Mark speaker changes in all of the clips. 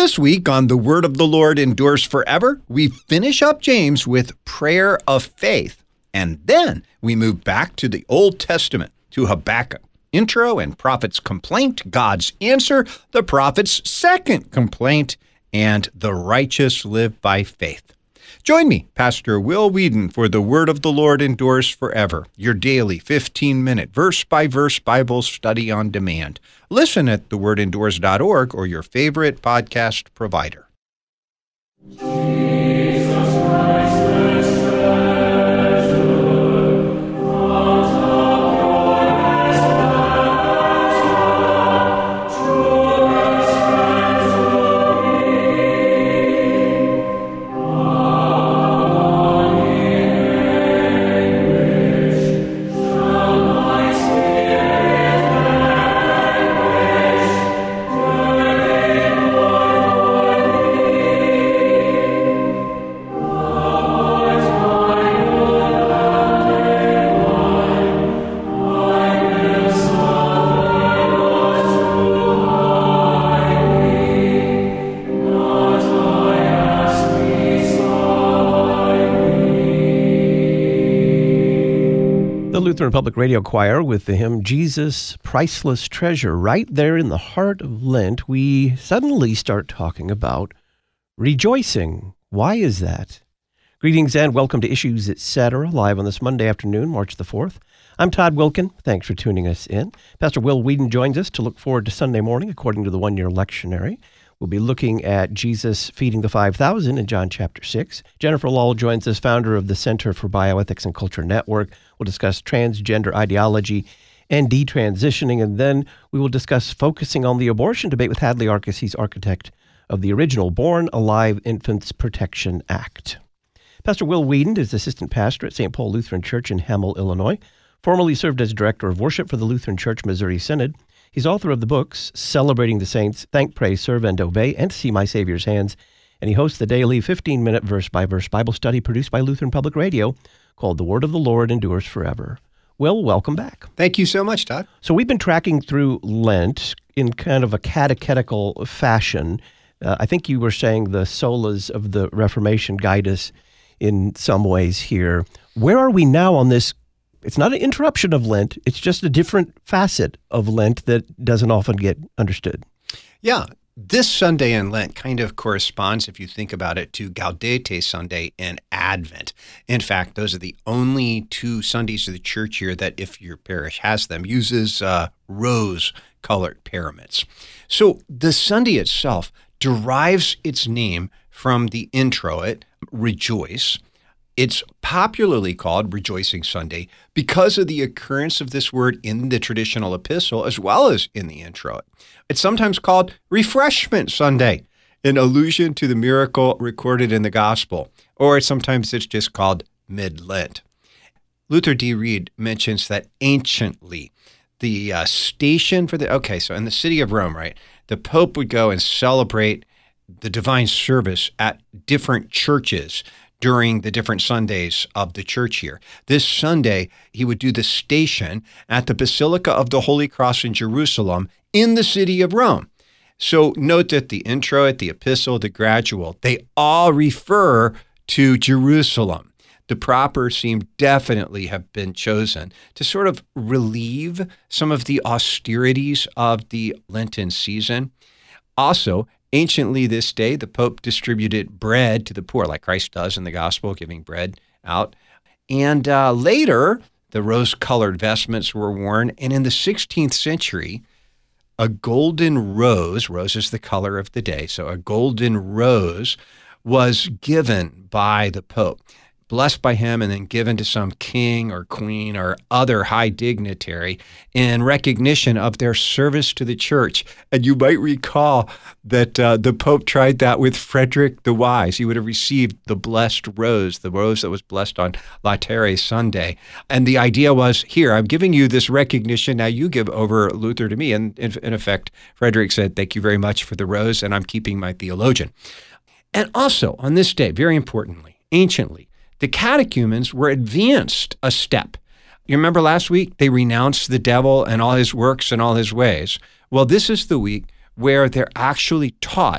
Speaker 1: This week on The Word of the Lord Endures Forever, we finish up James with prayer of faith, and then we move back to the Old Testament, to Habakkuk. Intro and prophet's complaint, God's answer, the prophet's second complaint, and the righteous live by faith. Join me, Pastor Will Whedon, for The Word of the Lord Endures Forever, your daily 15-minute verse-by-verse Bible study on demand. Listen at thewordendures.org or your favorite podcast provider.
Speaker 2: Lutheran Public Radio Choir with the hymn Jesus, Priceless Treasure. Right there in the heart of Lent, we suddenly start talking about rejoicing. Why is that? Greetings and welcome to Issues Etc., live on this Monday afternoon, March the 4th. I'm Todd Wilkin. Thanks for tuning us in. Pastor Will Whedon joins us to look forward to Sunday morning according to the one-year lectionary. We'll be looking at Jesus feeding the 5,000 in John chapter 6. Jennifer Lull joins us, founder of the Center for Bioethics and Culture Network. We'll discuss transgender ideology and detransitioning, and then we will discuss focusing on the abortion debate with Hadley Arkes. He's architect of the original Born Alive Infants Protection Act. Pastor Will Whedon is assistant pastor at St. Paul Lutheran Church in Hemel, Illinois. Formerly served as director of worship for the Lutheran Church Missouri Synod. He's author of the books Celebrating the Saints, Thank, Pray, Serve, and Obey, and See My Savior's Hands. And he hosts the daily 15-minute verse-by-verse Bible study produced by Lutheran Public Radio called The Word of the Lord Endures Forever. Will, welcome back.
Speaker 1: Thank you so much, Todd.
Speaker 2: So we've been tracking through Lent in kind of a catechetical fashion. I think you were saying the solas of the Reformation guide us in some ways here. Where are we now on this? It's not an interruption of Lent. It's just a different facet of Lent that doesn't often get understood.
Speaker 1: Yeah. This Sunday in Lent kind of corresponds, if you think about it, to Gaudete Sunday and Advent. In fact, those are the only two Sundays of the church year that, if your parish has them, uses rose-colored pyramids. So the Sunday itself derives its name from the introit, rejoice. It's popularly called Rejoicing Sunday because of the occurrence of this word in the traditional epistle as well as in the introit. It's sometimes called Refreshment Sunday, in allusion to the miracle recorded in the gospel, or sometimes it's just called Mid-Lent. Luther D. Reed mentions that anciently, the station for so in the city of Rome, right, the Pope would go and celebrate the divine service at different churches during the different Sundays of the church year. This Sunday, he would do the station at the Basilica of the Holy Cross in Jerusalem in the city of Rome. So note that the introit, the epistle, the gradual, they all refer to Jerusalem. The proper seem definitely have been chosen to sort of relieve some of the austerities of the Lenten season. Also, anciently this day, the Pope distributed bread to the poor, like Christ does in the gospel, giving bread out. And later, the rose-colored vestments were worn. And in the 16th century, a golden rose is the color of the day, so a golden rose was given by the Pope, blessed by him and then given to some king or queen or other high dignitary in recognition of their service to the church. And you might recall that the Pope tried that with Frederick the Wise. He would have received the blessed rose, the rose that was blessed on Laetare Sunday. And the idea was, here, I'm giving you this recognition, now you give over Luther to me. And in effect, Frederick said, thank you very much for the rose, and I'm keeping my theologian. And also, on this day, very importantly, anciently, the catechumens were advanced a step. You remember last week, they renounced the devil and all his works and all his ways. Well, this is the week where they're actually taught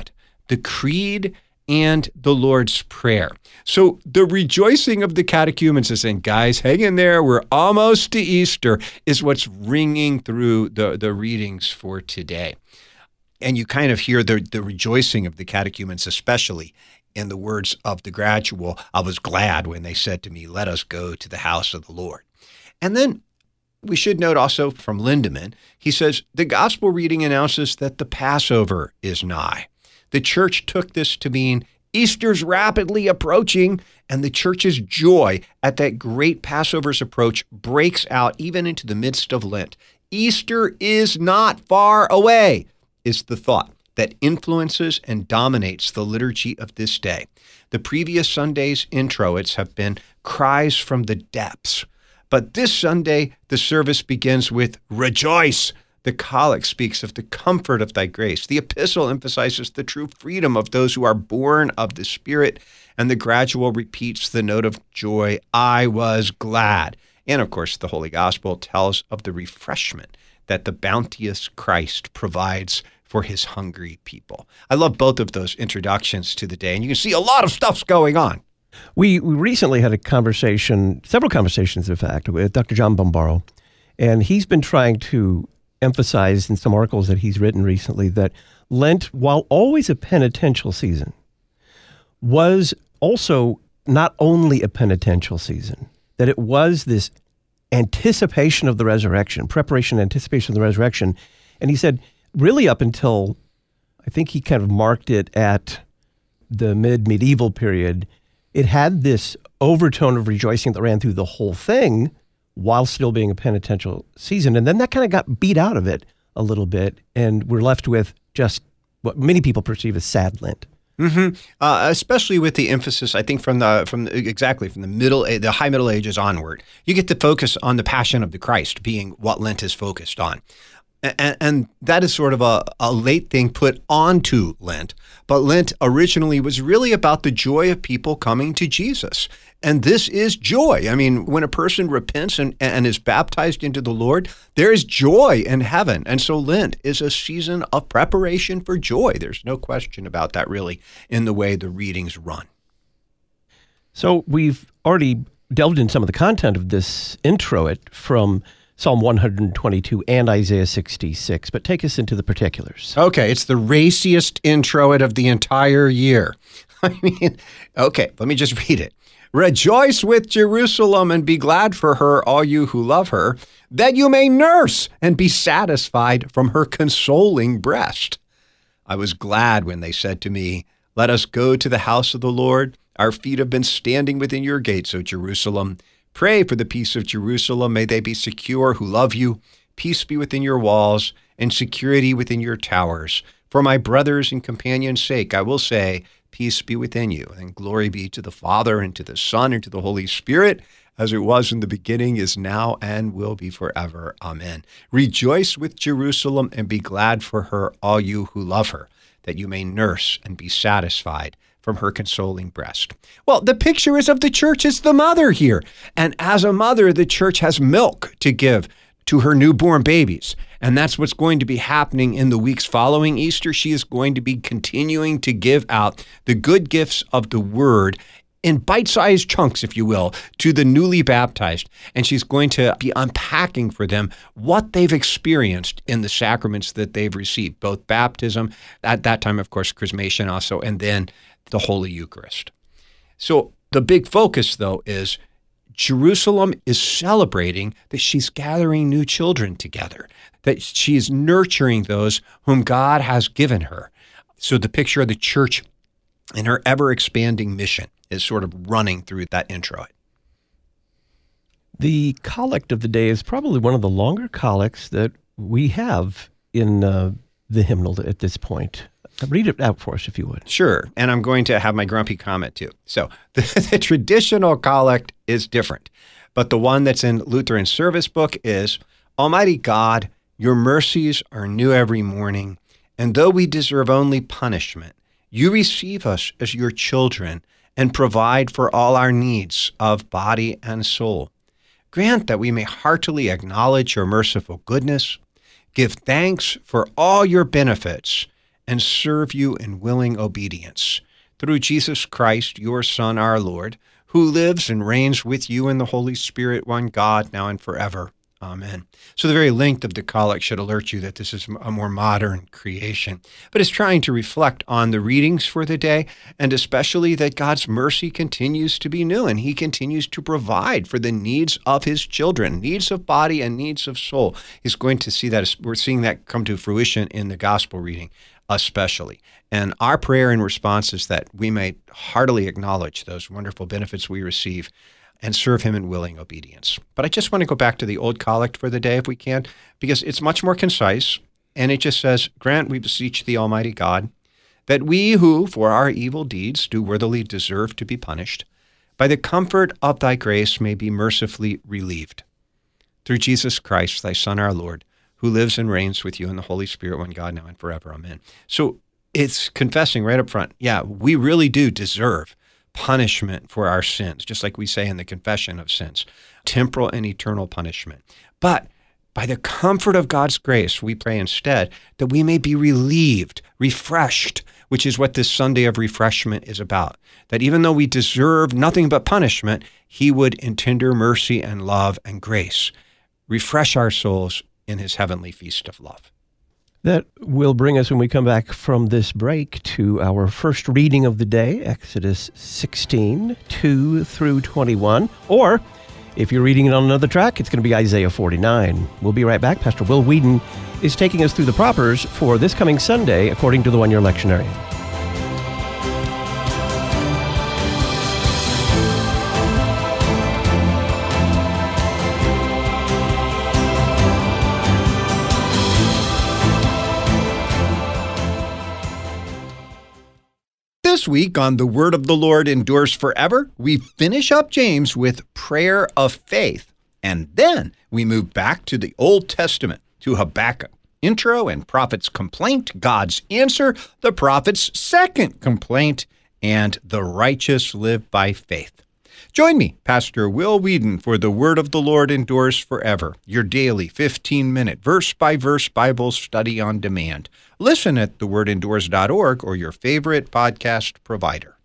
Speaker 1: the Creed, and the Lord's Prayer. So the rejoicing of the catechumens is saying, guys, hang in there, we're almost to Easter, is what's ringing through the readings for today. And you kind of hear the rejoicing of the catechumens, especially in the words of the gradual, I was glad when they said to me, let us go to the house of the Lord. And then we should note also from Lindemann, he says, the gospel reading announces that the Passover is nigh. The church took this to mean Easter's rapidly approaching, and the church's joy at that great Passover's approach breaks out even into the midst of Lent. Easter is not far away, is the thought that influences and dominates the liturgy of this day. The previous Sunday's introits have been cries from the depths. But this Sunday, the service begins with rejoice. The collect speaks of the comfort of thy grace. The epistle emphasizes the true freedom of those who are born of the Spirit. And the gradual repeats the note of joy, I was glad. And of course, the Holy Gospel tells of the refreshment that the bounteous Christ provides for his hungry people. I love both of those introductions to the day. And you can see a lot of stuff's going on.
Speaker 2: We recently had a conversation, several conversations, in fact, with Dr. John Bombaro. And he's been trying to emphasized in some articles that he's written recently that Lent, while always a penitential season, was also not only a penitential season, that it was this anticipation of the resurrection, preparation, anticipation of the resurrection. And he said, really up until, I think he kind of marked it at the medieval period, it had this overtone of rejoicing that ran through the whole thing, while still being a penitential season. And then that kind of got beat out of it a little bit, and we're left with just what many people perceive as sad Lent.
Speaker 1: Mm-hmm. Especially with the emphasis, I think, from the high Middle Ages onward, you get the focus on the Passion of the Christ being what Lent is focused on. And that is sort of a late thing put onto Lent. But Lent originally was really about the joy of people coming to Jesus. And this is joy. I mean, when a person repents and is baptized into the Lord, there is joy in heaven. And so Lent is a season of preparation for joy. There's no question about that, really, in the way the readings run.
Speaker 2: So we've already delved in some of the content of this introit from Psalm 122 and Isaiah 66, but take us into the particulars.
Speaker 1: Okay, it's the raciest introit of the entire year. I mean, okay, let me just read it. Rejoice with Jerusalem and be glad for her, all you who love her, that you may nurse and be satisfied from her consoling breast. I was glad when they said to me, let us go to the house of the Lord. Our feet have been standing within your gates, O Jerusalem. Pray for the peace of Jerusalem. May they be secure who love you. Peace be within your walls and security within your towers. For my brothers and companions' sake, I will say, peace be within you. And glory be to the Father and to the Son and to the Holy Spirit, as it was in the beginning, is now, and will be forever. Amen. Rejoice with Jerusalem and be glad for her, all you who love her, that you may nurse and be satisfied from her consoling breast. Well, the picture is of the church as the mother here. And as a mother, the church has milk to give to her newborn babies. And that's what's going to be happening in the weeks following Easter. She is going to be continuing to give out the good gifts of the word in bite-sized chunks, if you will, to the newly baptized. And she's going to be unpacking for them what they've experienced in the sacraments that they've received, both baptism, at that time, of course, chrismation also, and then the Holy Eucharist. So the big focus, though, is Jerusalem is celebrating that she's gathering new children together, that she's nurturing those whom God has given her. So the picture of the church and her ever-expanding mission is sort of running through that intro.
Speaker 2: The collect of the day is probably one of the longer collects that we have in the hymnal at this point. Read it out for us, if you would.
Speaker 1: Sure, and I'm going to have my grumpy comment, too. So the traditional collect is different, but the one that's in Lutheran Service Book is, Almighty God, your mercies are new every morning, and though we deserve only punishment, you receive us as your children and provide for all our needs of body and soul. Grant that we may heartily acknowledge your merciful goodness, give thanks for all your benefits, and serve you in willing obedience. Through Jesus Christ, your Son, our Lord, who lives and reigns with you in the Holy Spirit, one God, now and forever. Amen. So the very length of the collect should alert you that this is a more modern creation, but it's trying to reflect on the readings for the day, and especially that God's mercy continues to be new, and he continues to provide for the needs of his children, needs of body and needs of soul. He's going to see that, we're seeing that come to fruition in the gospel reading especially. And our prayer in response is that we may heartily acknowledge those wonderful benefits we receive and serve him in willing obedience. But I just want to go back to the old collect for the day if we can, because it's much more concise, and it just says, "Grant, we beseech thee, Almighty God, that we who for our evil deeds do worthily deserve to be punished, by the comfort of thy grace may be mercifully relieved. Through Jesus Christ, thy Son, our Lord, who lives and reigns with you in the Holy Spirit, one God, now and forever. Amen." So it's confessing right up front, yeah, we really do deserve punishment for our sins, just like we say in the confession of sins, temporal and eternal punishment. But by the comfort of God's grace, we pray instead that we may be relieved, refreshed, which is what this Sunday of refreshment is about. That even though we deserve nothing but punishment, he would in tender mercy and love and grace refresh our souls in his heavenly feast of love.
Speaker 2: That will bring us, when we come back from this break, to our first reading of the day, Exodus 16, 2 through 21. Or, if you're reading it on another track, it's going to be Isaiah 49. We'll be right back. Pastor Will Weedon is taking us through the propers for this coming Sunday, according to the One Year Lectionary.
Speaker 1: This week on The Word of the Lord Endures Forever, we finish up James with prayer of faith, and then we move back to the Old Testament, to Habakkuk. Intro and prophet's complaint, God's answer, the prophet's second complaint, and the righteous live by faith. Join me, Pastor Will Weedon, for The Word of the Lord Endures Forever, your daily 15-minute verse-by-verse Bible study on demand. Listen at thewordendures.org or your favorite podcast provider.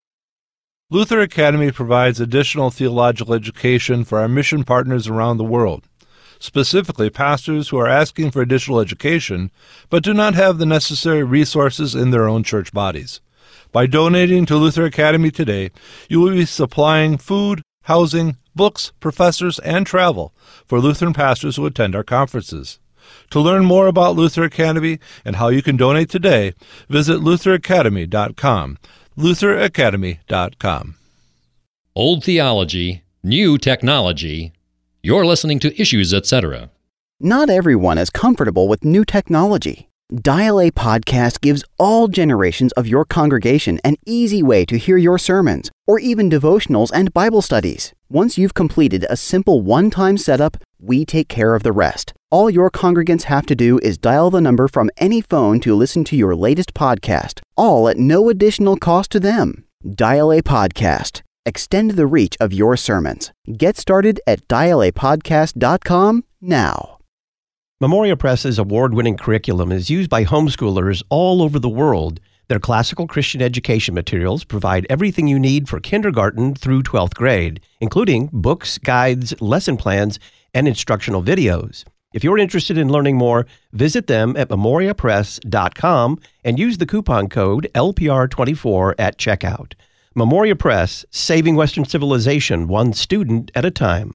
Speaker 3: Luther Academy provides additional theological education for our mission partners around the world, specifically pastors who are asking for additional education but do not have the necessary resources in their own church bodies. By donating to Luther Academy today, you will be supplying food, housing, books, professors, and travel for Lutheran pastors who attend our conferences. To learn more about Luther Academy and how you can donate today, visit lutheracademy.com. lutheracademy.com.
Speaker 4: Old theology, new technology. You're listening to Issues, Etc.
Speaker 5: Not everyone is comfortable with new technology. Dial A Podcast gives all generations of your congregation an easy way to hear your sermons, or even devotionals and Bible studies. Once you've completed a simple one-time setup, we take care of the rest. All your congregants have to do is dial the number from any phone to listen to your latest podcast, all at no additional cost to them. Dial A Podcast. Extend the reach of your sermons. Get started at dialapodcast.com now.
Speaker 2: Memoria Press's award-winning curriculum is used by homeschoolers all over the world. Their classical Christian education materials provide everything you need for kindergarten through 12th grade, including books, guides, lesson plans, and instructional videos. If you're interested in learning more, visit them at memoriapress.com and use the coupon code LPR24 at checkout. Memoria Press, saving Western civilization one student at a time.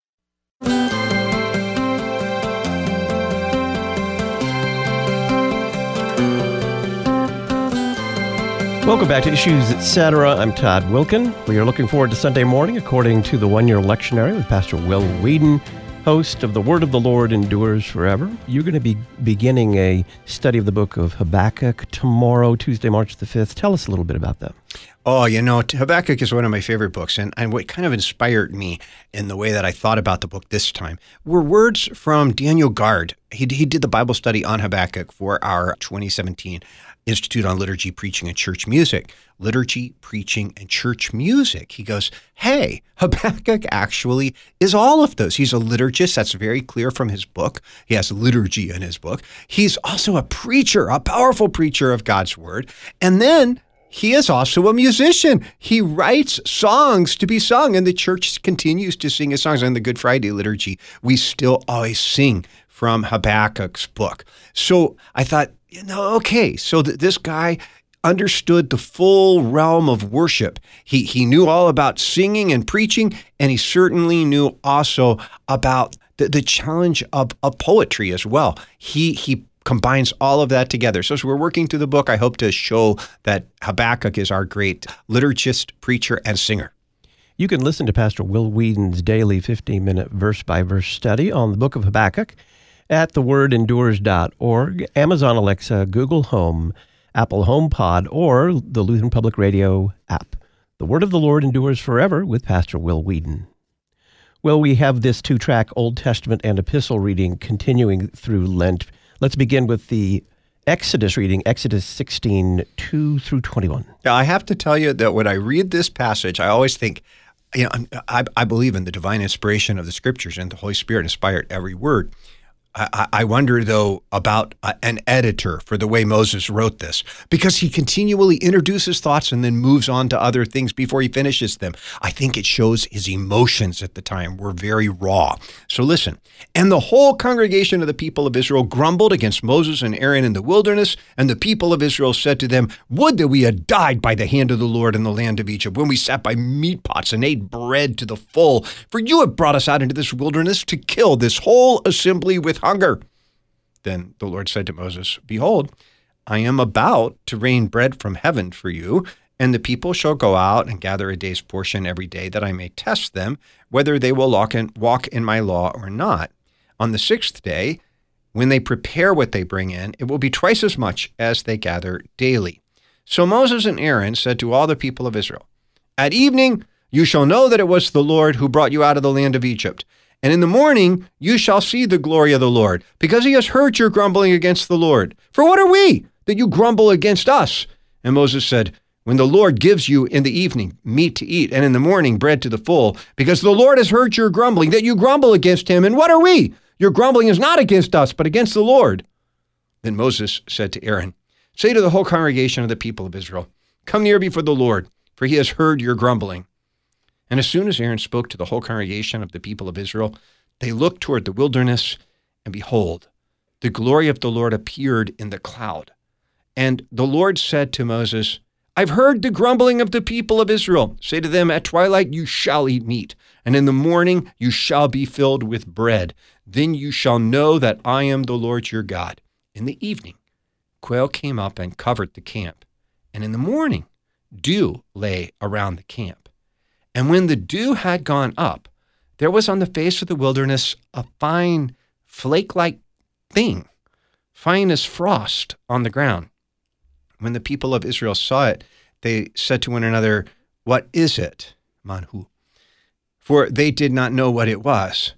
Speaker 2: Welcome back to Issues, Etc. I'm Todd Wilkin. We are looking forward to Sunday morning according to the One Year Lectionary with Pastor Will Weedon, host of The Word of the Lord Endures Forever. You're going to be beginning a study of the book of Habakkuk tomorrow, Tuesday, March the 5th. Tell us a little bit about that.
Speaker 1: Oh, you know, Habakkuk is one of my favorite books, and what kind of inspired me in the way that I thought about the book this time were words from Daniel Gard. He did the Bible study on Habakkuk for our 2017 Institute on Liturgy, Preaching, and Church Music. Liturgy, preaching, and church music. He goes, hey, Habakkuk actually is all of those. He's a liturgist. That's very clear from his book. He has liturgy in his book. He's also a preacher, a powerful preacher of God's word. And then he is also a musician. He writes songs to be sung, and the church continues to sing his songs. On the Good Friday liturgy, we still always sing from Habakkuk's book. So I thought, okay, so this guy understood the full realm of worship. He knew all about singing and preaching, and he certainly knew also about the challenge of poetry as well. He combines all of that together. So as we're working through the book, I hope to show that Habakkuk is our great liturgist, preacher, and singer.
Speaker 2: You can listen to Pastor Will Whedon's daily 15-minute verse-by-verse study on the book of Habakkuk at thewordendures.org, Amazon Alexa, Google Home, Apple HomePod, or the Lutheran Public Radio app. The Word of the Lord endures forever with Pastor Will Whedon. Well, we have this 2-track Old Testament and epistle reading continuing through Lent. Let's begin with the Exodus reading, Exodus 16, 2 through 21.
Speaker 1: Now, I have to tell you that when I read this passage, I always think, I believe in the divine inspiration of the Scriptures, and the Holy Spirit inspired every word. I wonder, though, about an editor for the way Moses wrote this, because he continually introduces thoughts and then moves on to other things before he finishes them. I think it shows his emotions at the time were very raw. So listen. And the whole congregation of the people of Israel grumbled against Moses and Aaron in the wilderness, and the people of Israel said to them, would that we had died by the hand of the Lord in the land of Egypt, when we sat by meat pots and ate bread to the full. For you have brought us out into this wilderness to kill this whole assembly with hunger. Then the Lord said to Moses, behold, I am about to rain bread from heaven for you, and the people shall go out and gather a day's portion every day, that I may test them, whether they will walk in my law or not. On the 6th day, when they prepare what they bring in, it will be twice as much as they gather daily. So Moses and Aaron said to all the people of Israel, at evening you shall know that it was the Lord who brought you out of the land of Egypt. And in the morning you shall see the glory of the Lord, because he has heard your grumbling against the Lord. For what are we, that you grumble against us? And Moses said, when the Lord gives you in the evening meat to eat, and in the morning bread to the full, because the Lord has heard your grumbling, that you grumble against him. And what are we? Your grumbling is not against us, but against the Lord. Then Moses said to Aaron, say to the whole congregation of the people of Israel, come near before the Lord, for he has heard your grumbling. And as soon as Aaron spoke to the whole congregation of the people of Israel, they looked toward the wilderness, and behold, the glory of the Lord appeared in the cloud. And the Lord said to Moses, I've heard the grumbling of the people of Israel. Say to them, at twilight you shall eat meat, and in the morning you shall be filled with bread. Then you shall know that I am the Lord your God. In the evening, quail came up and covered the camp, and in the morning dew lay around the camp. And when the dew had gone up, there was on the face of the wilderness a fine flake-like thing, fine as frost on the ground. When the people of Israel saw it, they said to one another, what is it, Manhu? For they did not know what it was.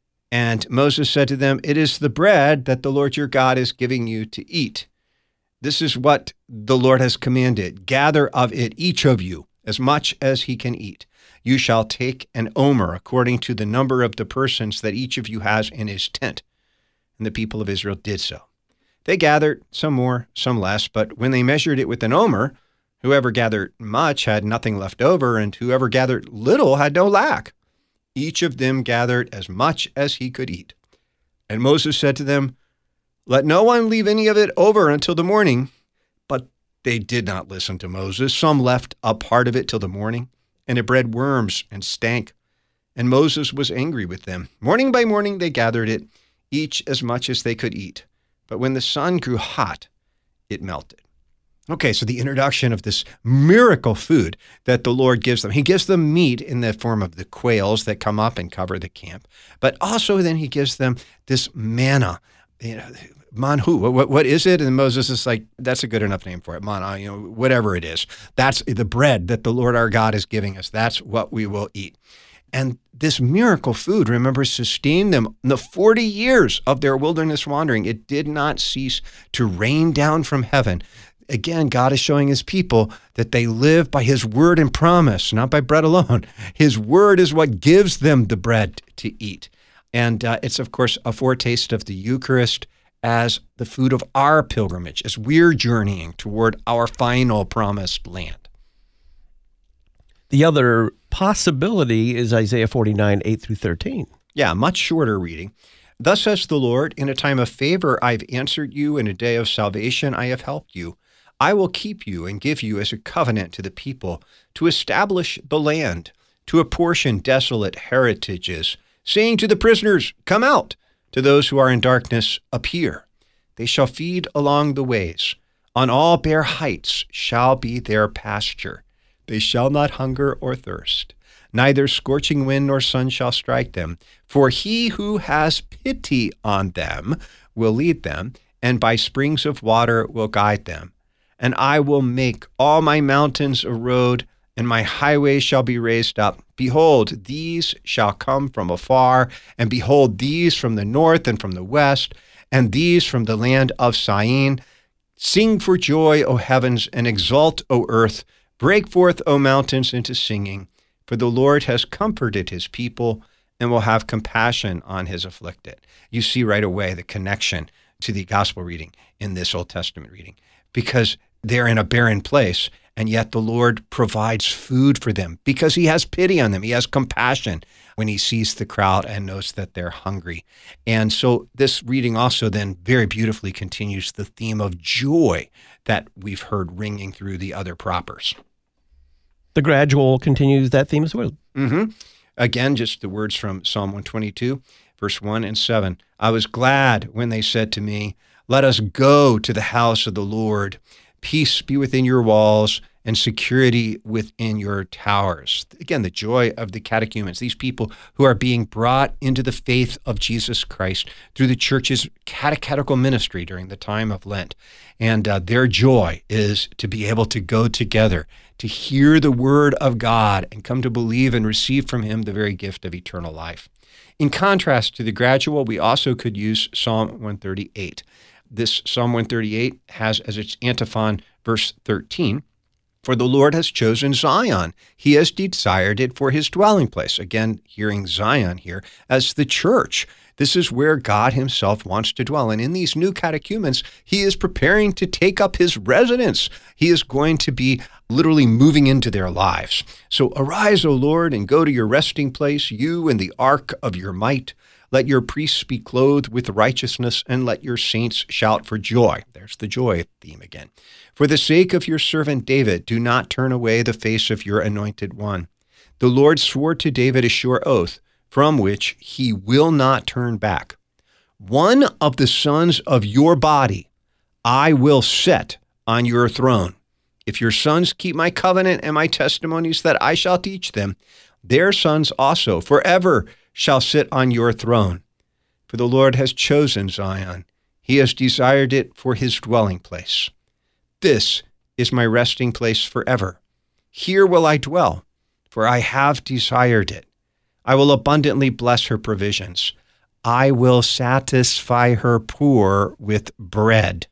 Speaker 1: And Moses said to them, it is the bread that the Lord your God is giving you to eat. This is what the Lord has commanded. Gather of it each of you as much as he can eat. You shall take an omer according to the number of the persons that each of you has in his tent. And the people of Israel did so. They gathered, some more, some less, but when they measured it with an omer, whoever gathered much had nothing left over, and whoever gathered little had no lack. Each of them gathered as much as he could eat. And Moses said to them, let no one leave any of it over until the morning. But they did not listen to Moses. Some left a part of it till the morning, and it bred worms and stank. And Moses was angry with them. Morning by morning they gathered it, each as much as they could eat. But when the sun grew hot, it melted. Okay, so the introduction of this miracle food that the Lord gives them. He gives them meat in the form of the quails that come up and cover the camp. But also then he gives them this manna. Manhu, what is it? And Moses is like, that's a good enough name for it. Manna, whatever it is. That's the bread that the Lord our God is giving us. That's what we will eat. And this miracle food, remember, sustained them in the 40 years of their wilderness wandering. It did not cease to rain down from heaven Again, God is showing his people that they live by his word and promise, not by bread alone. His word is what gives them the bread to eat. And it's, of course, a foretaste of the Eucharist as the food of our pilgrimage, as we're journeying toward our final promised land.
Speaker 2: The other possibility is Isaiah 49, 8 through 13.
Speaker 1: Yeah, much shorter reading. Thus says the Lord, in a time of favor I've answered you, in a day of salvation I have helped you. I will keep you and give you as a covenant to the people, to establish the land, to apportion desolate heritages, saying to the prisoners, come out, to those who are in darkness, appear. They shall feed along the ways. On all bare heights shall be their pasture. They shall not hunger or thirst. Neither scorching wind nor sun shall strike them. For he who has pity on them will lead them, and by springs of water will guide them. And I will make all my mountains a road, and my highways shall be raised up. Behold, these shall come from afar, and behold, these from the north and from the west, and these from the land of Syene. Sing for joy, O heavens, and exult, O earth. Break forth, O mountains, into singing. For the Lord has comforted his people and will have compassion on his afflicted. You see right away the connection to the gospel reading in this Old Testament reading, because they're in a barren place, and yet the Lord provides food for them because he has pity on them. He has compassion when he sees the crowd and knows that they're hungry. And so this reading also then very beautifully continues the theme of joy that we've heard ringing through the other propers.
Speaker 2: The gradual continues that theme as well.
Speaker 1: Mm-hmm. Again, just the words from Psalm 122, verse 1 and 7. I was glad when they said to me, let us go to the house of the Lord. Peace be within your walls and security within your towers. Again, the joy of the catechumens, these people who are being brought into the faith of Jesus Christ through the church's catechetical ministry during the time of Lent. And their joy is to be able to go together, to hear the word of God and come to believe and receive from him the very gift of eternal life. In contrast to the gradual, we also could use Psalm 138. This Psalm 138 has as its antiphon verse 13, for the Lord has chosen Zion. He has desired it for his dwelling place. Again, hearing Zion here as the church. This is where God himself wants to dwell. And in these new catechumens, he is preparing to take up his residence. He is going to be literally moving into their lives. So arise, O Lord, and go to your resting place, you and the ark of your might. Let your priests be clothed with righteousness, and let your saints shout for joy. There's the joy theme again. For the sake of your servant David, do not turn away the face of your anointed one. The Lord swore to David a sure oath, from which he will not turn back. One of the sons of your body I will set on your throne. If your sons keep my covenant and my testimonies that I shall teach them, their sons also forever shall sit on your throne. For the Lord has chosen Zion. He has desired it for his dwelling place. This is my resting place forever. Here will I dwell, for I have desired it. I will abundantly bless her provisions. I will satisfy her poor with bread.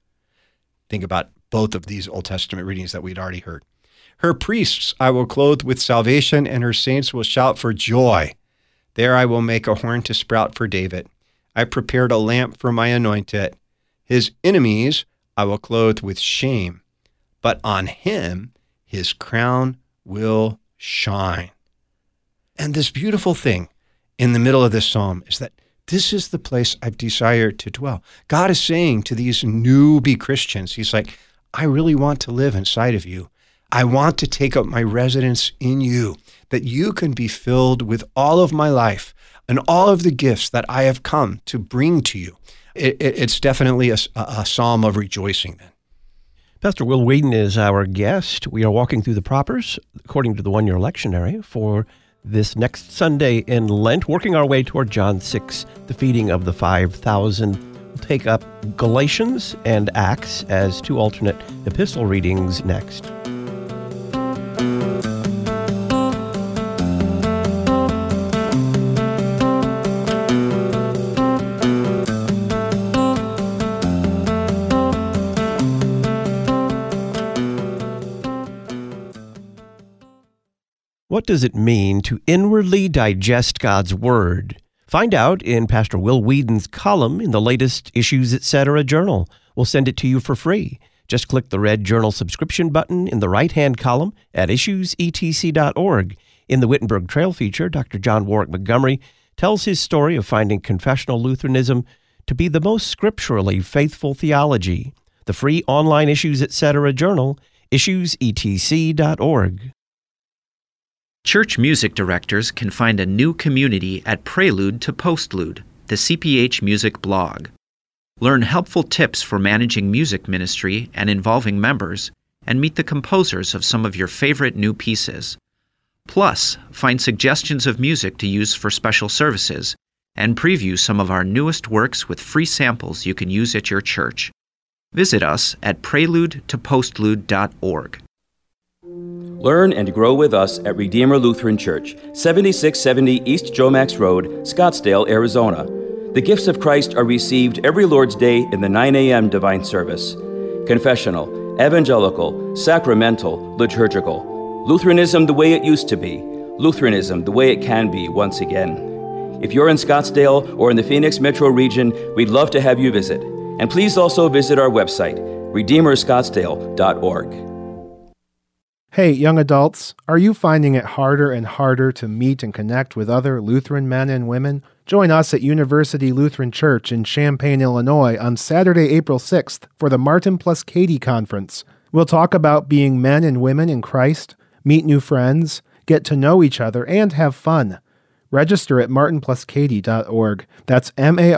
Speaker 1: Think about both of these Old Testament readings that we'd already heard. Her priests I will clothe with salvation, and her saints will shout for joy. There I will make a horn to sprout for David. I prepared a lamp for my anointed. His enemies I will clothe with shame, but on him his crown will shine. And this beautiful thing in the middle of this psalm is that this is the place I've desired to dwell. God is saying to these newbie Christians, he's like, I really want to live inside of you. I want to take up my residence in you, that you can be filled with all of my life and all of the gifts that I have come to bring to you. It's definitely a psalm of rejoicing then.
Speaker 2: Pastor Will Wheaton is our guest. We are walking through the propers according to the one-year lectionary for this next Sunday in Lent, working our way toward John 6, the feeding of the 5,000. We'll take up Galatians and Acts as two alternate epistle readings next. What does it mean to inwardly digest God's Word? Find out in Pastor Will Whedon's column in the latest Issues Etc. journal. We'll send it to you for free. Just click the red journal subscription button in the right-hand column at issuesetc.org. In the Wittenberg Trail feature, Dr. John Warwick Montgomery tells his story of finding confessional Lutheranism to be the most scripturally faithful theology. The free online Issues Etc. journal, issuesetc.org.
Speaker 6: Church music directors can find a new community at Prelude to Postlude, the CPH Music blog. Learn helpful tips for managing music ministry and involving members, and meet the composers of some of your favorite new pieces. Plus, find suggestions of music to use for special services, and preview some of our newest works with free samples you can use at your church. Visit us at preludetopostlude.org.
Speaker 7: Learn and grow with us at Redeemer Lutheran Church, 7670 East Jomax Road, Scottsdale, Arizona. The gifts of Christ are received every Lord's Day in the 9 a.m. Divine Service. Confessional, evangelical, sacramental, liturgical. Lutheranism the way it used to be. Lutheranism the way it can be once again. If you're in Scottsdale or in the Phoenix metro region, we'd love to have you visit. And please also visit our website, redeemerscottsdale.org.
Speaker 8: Hey, young adults, are you finding it harder and harder to meet and connect with other Lutheran men and women? Join us at University Lutheran Church in Champaign, Illinois on Saturday, April 6th for the Martin plus Katie Conference. We'll talk about being men and women in Christ, meet new friends, get to know each other, and have fun. Register at martinpluskatie.org. That's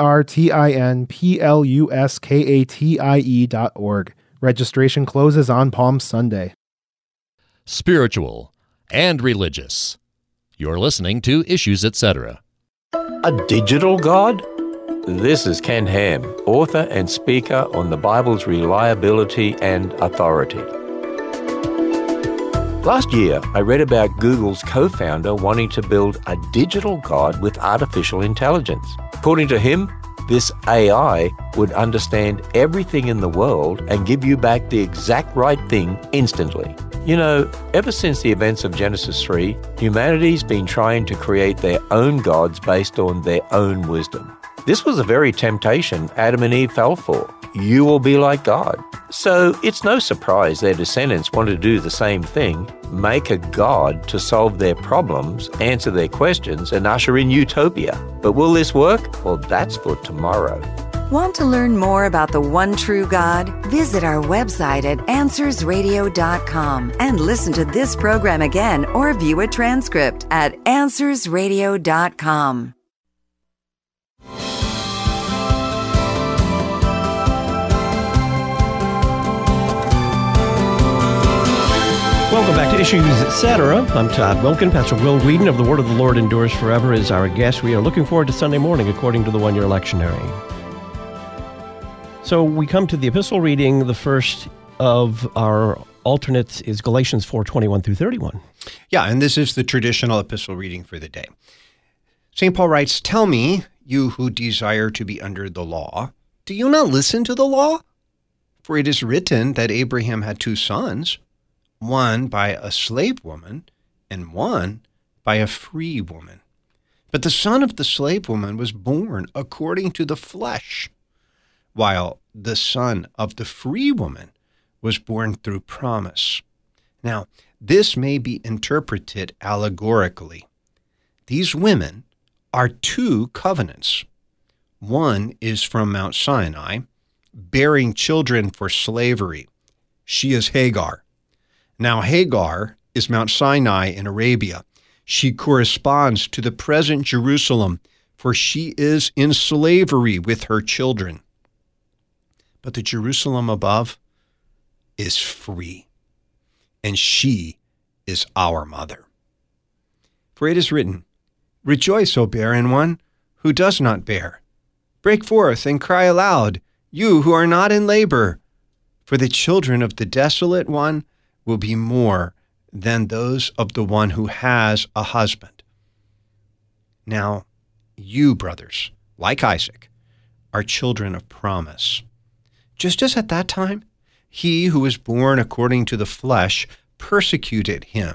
Speaker 8: martinpluskatie.org. Registration closes on Palm Sunday.
Speaker 4: Spiritual and religious. You're listening to Issues Etc.
Speaker 9: A digital God? This is Ken Ham, author and speaker on the Bible's reliability and authority. Last year, I read about Google's co-founder wanting to build a digital God with artificial intelligence. According to him, this AI would understand everything in the world and give you back the exact right thing instantly. You know, ever since the events of Genesis 3, humanity's been trying to create their own gods based on their own wisdom. This was the very temptation Adam and Eve fell for. You will be like God. So it's no surprise their descendants want to do the same thing, make a God to solve their problems, answer their questions, and usher in utopia. But will this work? Well, that's for tomorrow.
Speaker 10: Want to learn more about the one true God? Visit our website at AnswersRadio.com and listen to this program again or view a transcript at AnswersRadio.com.
Speaker 2: Welcome back to Issues Etc. I'm Todd Wilkin. Pastor Will Whedon of The Word of the Lord Endures Forever is our guest. We are looking forward to Sunday morning according to the one-year lectionary. So we come to the epistle reading. The first of our alternates is Galatians 4:21 through 31.
Speaker 1: Yeah, and this is the traditional epistle reading for the day. St. Paul writes, "Tell me, you who desire to be under the law, do you not listen to the law? For it is written that Abraham had 2 sons, one by a slave woman and one by a free woman. But the son of the slave woman was born according to the flesh, while the son of the free woman was born through promise." Now, this may be interpreted allegorically. These women are 2 covenants. One is from Mount Sinai, bearing children for slavery. She is Hagar. Now, Hagar is Mount Sinai in Arabia. She corresponds to the present Jerusalem, for she is in slavery with her children. But the Jerusalem above is free, and she is our mother. For it is written, "Rejoice, O barren one who does not bear. Break forth and cry aloud, you who are not in labor. For the children of the desolate one will be more than those of the one who has a husband." Now, you, brothers, like Isaac, are children of promise. Just as at that time, he who was born according to the flesh persecuted him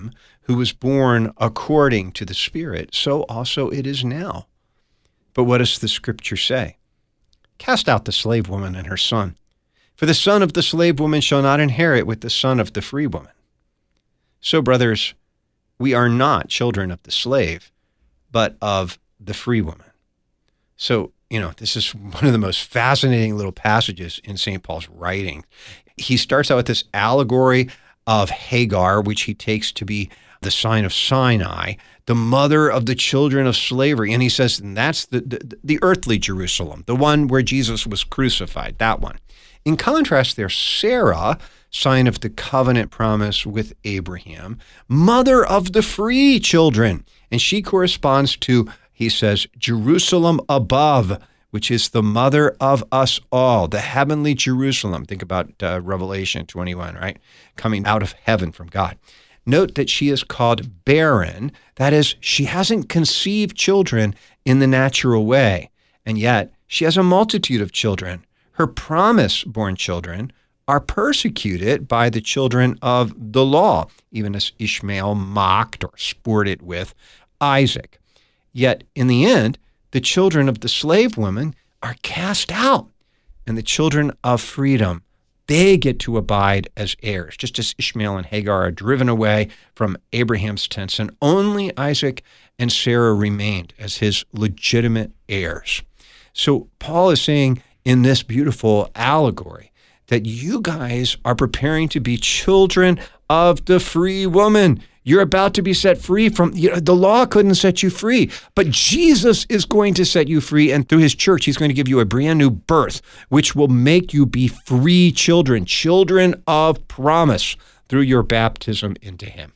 Speaker 1: who was born according to the Spirit, so also it is now. But what does the Scripture say? Cast out the slave woman and her son, for the son of the slave woman shall not inherit with the son of the free woman. So, brothers, we are not children of the slave, but of the free woman. So, this is one of the most fascinating little passages in St. Paul's writing. He starts out with this allegory of Hagar, which he takes to be the sign of Sinai, the mother of the children of slavery. And he says, and that's the earthly Jerusalem, the one where Jesus was crucified, that one. In contrast, there's Sarah, sign of the covenant promise with Abraham, mother of the free children. And she corresponds to, he says, Jerusalem above, which is the mother of us all, the heavenly Jerusalem. Think about Revelation 21, right? Coming out of heaven from God. Note that she is called barren. That is, she hasn't conceived children in the natural way, and yet she has a multitude of children. Her promise-born children are persecuted by the children of the law, even as Ishmael mocked or sported with Isaac. Yet in the end, the children of the slave woman are cast out, and the children of freedom, they get to abide as heirs, just as Ishmael and Hagar are driven away from Abraham's tents, and only Isaac and Sarah remained as his legitimate heirs. So Paul is saying in this beautiful allegory that you guys are preparing to be children of the free woman. You're about to be set free from, the law couldn't set you free, but Jesus is going to set you free, and through his church, he's going to give you a brand new birth, which will make you be free children, children of promise through your baptism into him.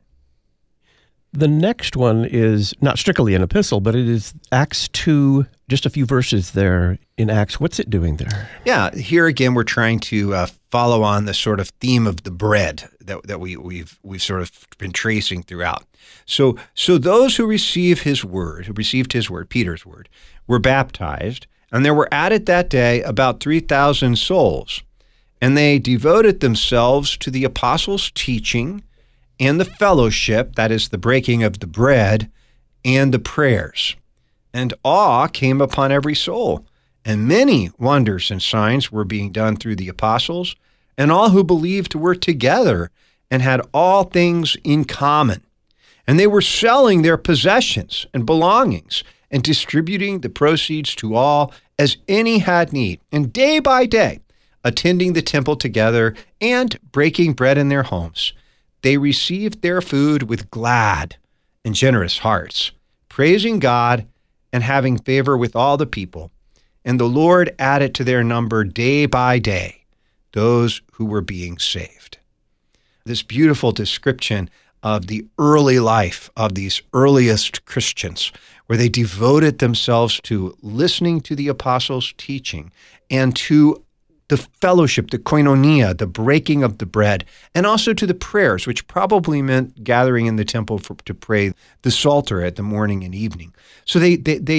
Speaker 2: The next one is not strictly an epistle, but it is Acts 2, just a few verses there in Acts. What's it doing there?
Speaker 1: Yeah, here again, we're trying to follow on the sort of theme of the bread that we've sort of been tracing throughout. So those who received his word, Peter's word, were baptized, and there were added that day about 3,000 souls, and they devoted themselves to the apostles' teaching and the fellowship, that is the breaking of the bread, and the prayers. And awe came upon every soul, and many wonders and signs were being done through the apostles, and all who believed were together and had all things in common. And they were selling their possessions and belongings and distributing the proceeds to all as any had need. And day by day, attending the temple together and breaking bread in their homes, they received their food with glad and generous hearts, praising God and having favor with all the people. And the Lord added to their number day by day those who were being saved. This beautiful description of the early life of these earliest Christians, where they devoted themselves to listening to the apostles' teaching and to the fellowship, the koinonia, the breaking of the bread, and also to the prayers, which probably meant gathering in the temple to pray the Psalter at the morning and evening. So they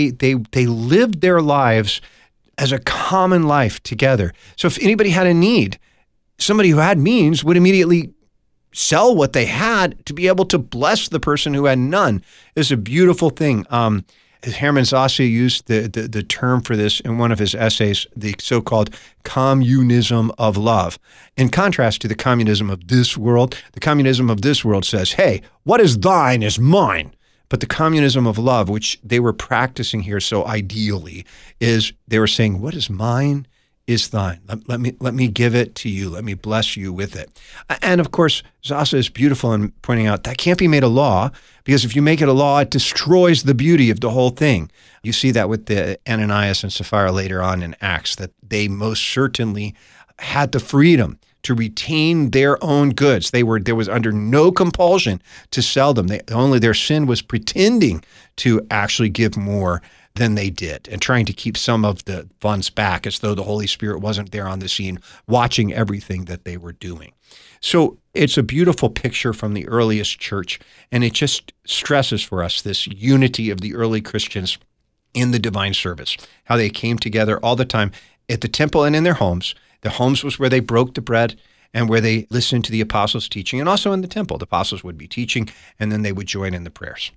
Speaker 1: lived their lives as a common life together. So if anybody had a need, somebody who had means would immediately sell what they had to be able to bless the person who had none. It's a beautiful thing. Hermann Sasse used the term for this in one of his essays, the so-called communism of love. In contrast to the communism of this world, the communism of this world says, hey, what is thine is mine. But the communism of love, which they were practicing here so ideally, is they were saying, what is mine is thine. Let me give it to you. Let me bless you with it. And of course, Sasse is beautiful in pointing out that can't be made a law, because if you make it a law, it destroys the beauty of the whole thing. You see that with the Ananias and Sapphira later on in Acts, that they most certainly had the freedom to retain their own goods. There was under no compulsion to sell them. Only their sin was pretending to actually give more than they did and trying to keep some of the funds back as though the Holy Spirit wasn't there on the scene watching everything that they were doing. So it's a beautiful picture from the earliest church, and it just stresses for us this unity of the early Christians in the divine service, how they came together all the time at the temple and in their homes. The homes was where they broke the bread, and where they listened to the apostles' teaching, and also in the temple. The apostles would be teaching, and then they would join in the prayers.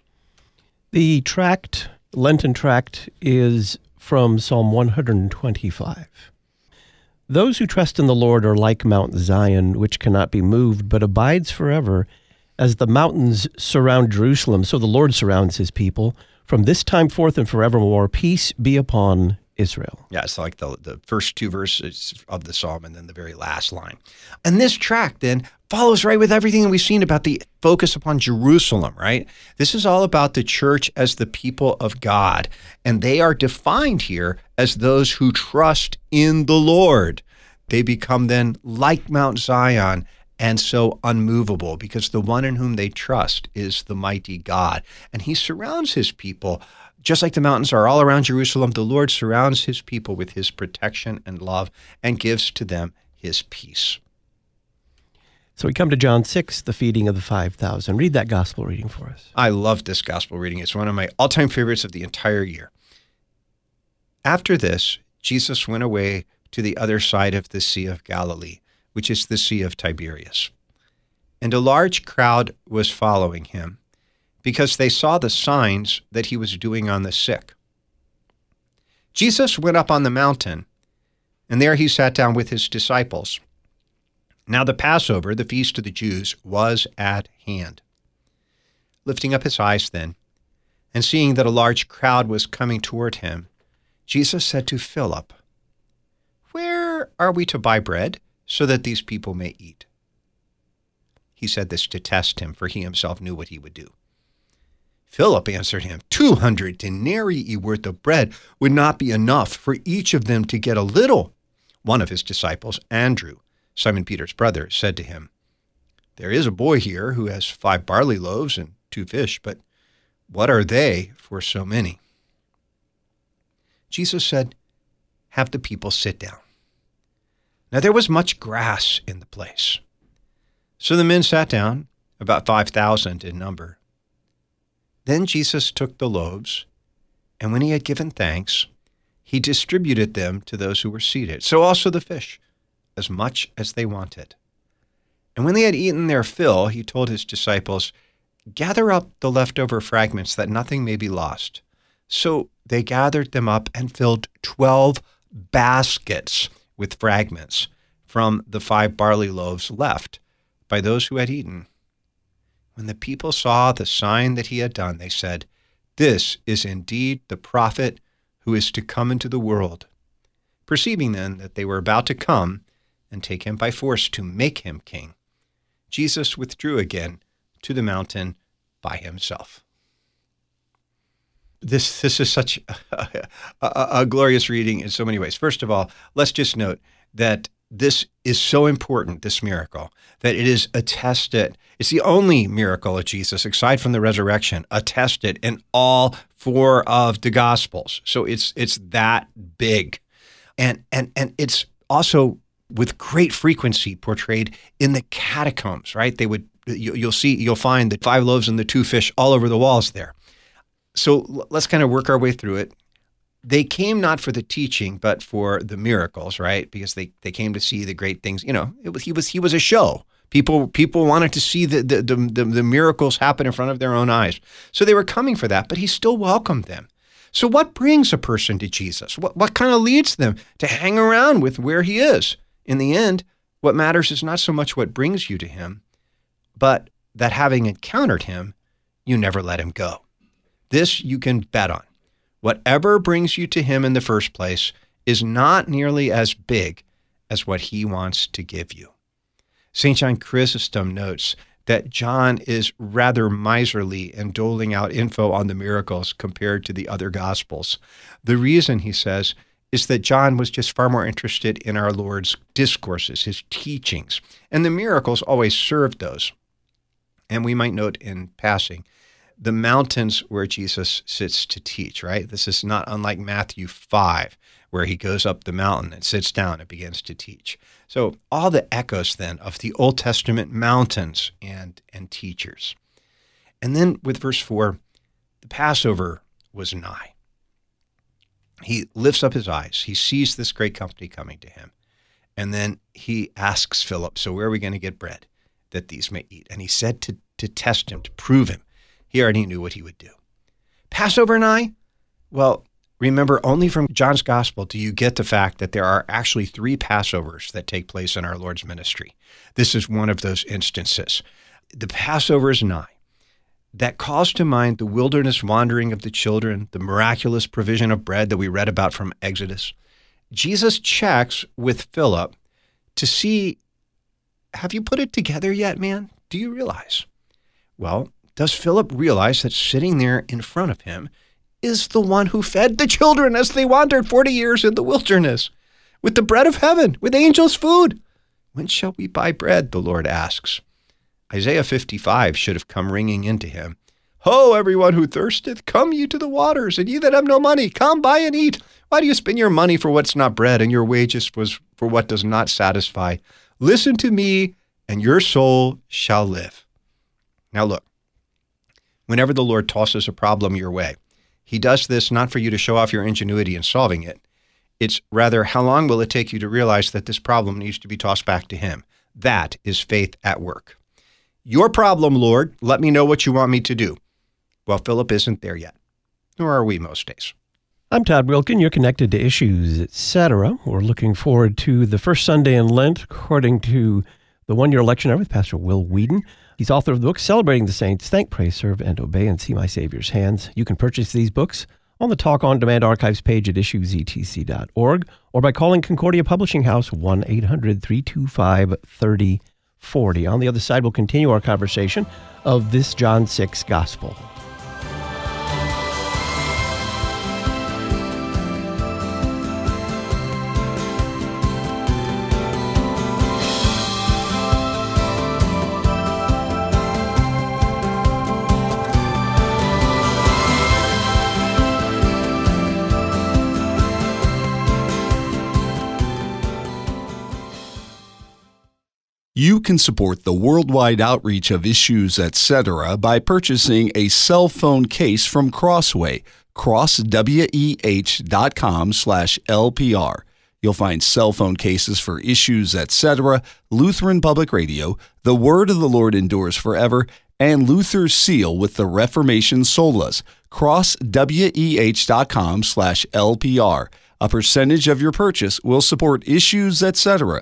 Speaker 2: The tract, Lenten tract, is from Psalm 125. Those who trust in the Lord are like Mount Zion, which cannot be moved, but abides forever. As the mountains surround Jerusalem, so the Lord surrounds his people. From this time forth and forevermore, peace be upon Israel.
Speaker 1: Yeah, it's like the first two verses of the psalm and then the very last line. And this tract then follows right with everything that we've seen about the focus upon Jerusalem, right? This is all about the church as the people of God. And they are defined here as those who trust in the Lord. They become then like Mount Zion and so unmovable, because the one in whom they trust is the mighty God. And he surrounds his people. Just like the mountains are all around Jerusalem, the Lord surrounds his people with his protection and love and gives to them his peace.
Speaker 2: So we come to John 6, the feeding of the 5,000. Read that gospel reading for us.
Speaker 1: I love this gospel reading. It's one of my all-time favorites of the entire year. After this, Jesus went away to the other side of the Sea of Galilee, which is the Sea of Tiberias. And a large crowd was following him, because they saw the signs that he was doing on the sick. Jesus went up on the mountain, and there he sat down with his disciples. Now the Passover, the feast of the Jews, was at hand. Lifting up his eyes then, and seeing that a large crowd was coming toward him, Jesus said to Philip, "Where are we to buy bread so that these people may eat?" He said this to test him, for he himself knew what he would do. Philip answered him, 200 denarii worth of bread would not be enough for each of them to get a little. One of his disciples, Andrew, Simon Peter's brother, said to him, "There is a boy here who has 5 barley loaves and 2 fish, but what are they for so many?" Jesus said, "Have the people sit down." Now there was much grass in the place. So the men sat down, about 5,000 in number. Then Jesus took the loaves, and when he had given thanks, he distributed them to those who were seated. So also the fish, as much as they wanted. And when they had eaten their fill, he told his disciples, "Gather up the leftover fragments, that nothing may be lost." So they gathered them up and filled 12 baskets with fragments from the 5 barley loaves left by those who had eaten. When the people saw the sign that he had done, they said, "This is indeed the prophet who is to come into the world." Perceiving then that they were about to come and take him by force to make him king, Jesus withdrew again to the mountain by himself. This is such a glorious reading in so many ways. First of all, let's just note that this is so important, this miracle, that it is attested. It's the only miracle of Jesus, aside from the resurrection, attested in all 4 of the Gospels. So it's that big. And it's also with great frequency portrayed in the catacombs, right? You'll find the 5 loaves and the 2 fish all over the walls there. So let's kind of work our way through it. They came not for the teaching, but for the miracles, right? Because they came to see the great things. You know, he was a show. People wanted to see the miracles happen in front of their own eyes. So they were coming for that, but he still welcomed them. So what brings a person to Jesus? What kind of leads them to hang around with where he is? In the end, what matters is not so much what brings you to him, but that having encountered him, you never let him go. This you can bet on. Whatever brings you to him in the first place is not nearly as big as what he wants to give you. St. John Chrysostom notes that John is rather miserly in doling out info on the miracles compared to the other Gospels. The reason, he says, is that John was just far more interested in our Lord's discourses, his teachings, and the miracles always served those. And we might note in passing, the mountains where Jesus sits to teach, right? This is not unlike Matthew 5, where he goes up the mountain and sits down and begins to teach. So all the echoes then of the Old Testament mountains and teachers. And then with verse 4, the Passover was nigh. He lifts up his eyes. He sees this great company coming to him. And then he asks Philip, so where are we going to get bread that these may eat? And he said to test him, to prove him. He already knew what he would do. Passover nigh? Well, remember, only from John's Gospel do you get the fact that there are actually 3 Passovers that take place in our Lord's ministry. This is one of those instances. The Passover is nigh. That calls to mind the wilderness wandering of the children, the miraculous provision of bread that we read about from Exodus. Jesus checks with Philip to see, have you put it together yet, man? Do you realize? Well, does Philip realize that sitting there in front of him is the one who fed the children as they wandered 40 years in the wilderness with the bread of heaven, with angels' food? When shall we buy bread, the Lord asks. Isaiah 55 should have come ringing into him. Ho, everyone who thirsteth, come ye to the waters, and ye that have no money, come buy and eat. Why do you spend your money for what's not bread, and your wages for what does not satisfy? Listen to me, and your soul shall live. Now look, whenever the Lord tosses a problem your way, he does this not for you to show off your ingenuity in solving it. It's rather, how long will it take you to realize that this problem needs to be tossed back to him? That is faith at work. Your problem, Lord, let me know what you want me to do. Well, Philip isn't there yet, nor are we most days.
Speaker 2: I'm Todd Wilkin. You're connected to Issues, Etc. We're looking forward to the first Sunday in Lent, according to the one-year lectionary with Pastor Will Whedon. He's author of the book, Celebrating the Saints, Thank, Pray, Serve, and Obey, and See My Savior's Hands. You can purchase these books on the Talk On Demand archives page at issuesetc.org or by calling Concordia Publishing House 1-800-325-3040. On the other side, we'll continue our conversation of this John 6 gospel.
Speaker 11: You can support the worldwide outreach of Issues, Etc. by purchasing a cell phone case from Crossway, crossweh.com/LPR. You'll find cell phone cases for Issues, Etc., Lutheran Public Radio, The Word of the Lord Endures Forever, and Luther's Seal with the Reformation Solas, crossweh.com/LPR. A percentage of your purchase will support Issues, Etc.,